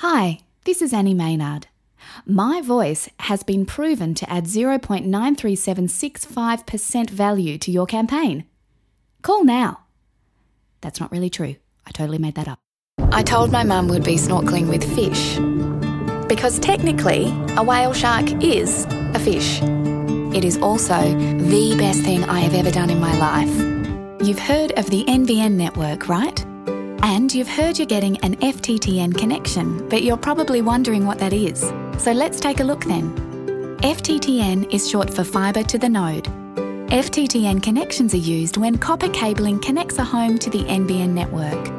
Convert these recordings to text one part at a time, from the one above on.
Hi, this is Annie Maynard. My voice has been proven to add 0.937665% value to your campaign. Call now. That's not really true. I totally made that up. I told my mum we'd be snorkelling with fish. Because technically, a whale shark is a fish. It is also the best thing I have ever done in my life. You've heard of the NBN network, right? And you've heard you're getting an FTTN connection, but you're probably wondering what that is. So let's take a look then. FTTN is short for Fibre to the Node. FTTN connections are used when copper cabling connects a home to the NBN network.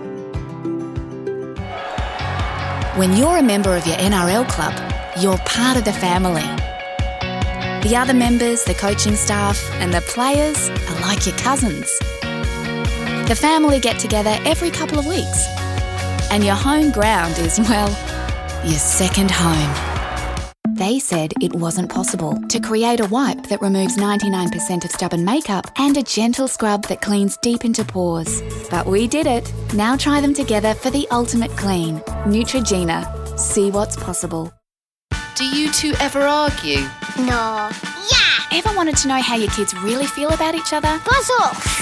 When you're a member of your NRL club, you're part of the family. The other members, the coaching staff and the players are like your cousins. The family get together every couple of weeks. And your home ground is, well, your second home. They said it wasn't possible to create a wipe that removes 99% of stubborn makeup and a gentle scrub that cleans deep into pores. But we did it. Now try them together for the ultimate clean. Neutrogena. See what's possible. Do you two ever argue? No. Yeah! Ever wanted to know how your kids really feel about each other? Buzz off!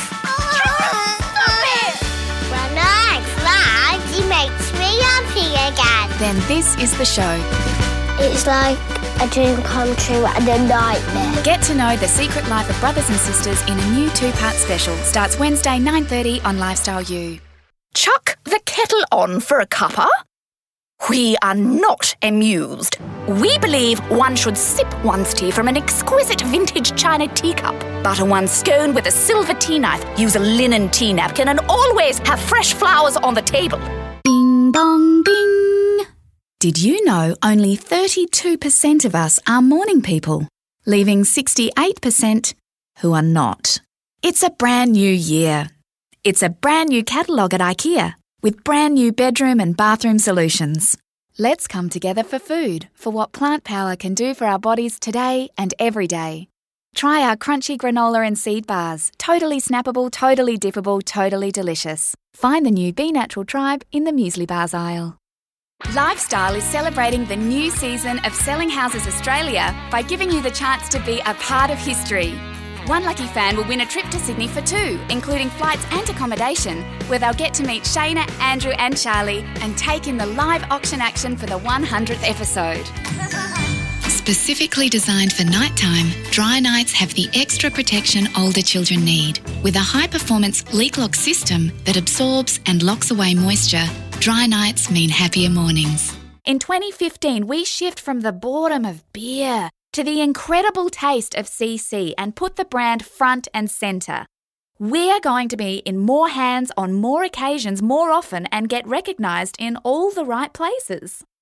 When I fly, it makes me happy again. Then this is the show. It's like a dream come true and a nightmare. Get to know the secret life of brothers and sisters in a new 2-part special. Starts Wednesday 9:30 on Lifestyle U. Chuck the kettle on for a cuppa? We are not amused. We believe one should sip one's tea from an exquisite vintage china teacup, butter one's scone with a silver tea knife, use a linen tea napkin, and always have fresh flowers on the table. Ding dong ding. Did you know only 32% of us are morning people, leaving 68% who are not? It's a brand new year. It's a brand new catalogue at IKEA with brand new bedroom and bathroom solutions. Let's come together for food, for what plant power can do for our bodies today and every day. Try our crunchy granola and seed bars. Totally snappable, totally dippable, totally delicious. Find the new Be Natural Tribe in the muesli bars aisle. Lifestyle is celebrating the new season of Selling Houses Australia by giving you the chance to be a part of history. One lucky fan will win a trip to Sydney for 2, including flights and accommodation, where they'll get to meet Shayna, Andrew and Charlie and take in the live auction action for the 100th episode. Specifically designed for nighttime, Dry Nights have the extra protection older children need. With a high-performance leak lock system that absorbs and locks away moisture, Dry Nights mean happier mornings. In 2015, we shift from the boredom of beer to the incredible taste of CC and put the brand front and centre. We're going to be in more hands on more occasions more often and get recognised in all the right places.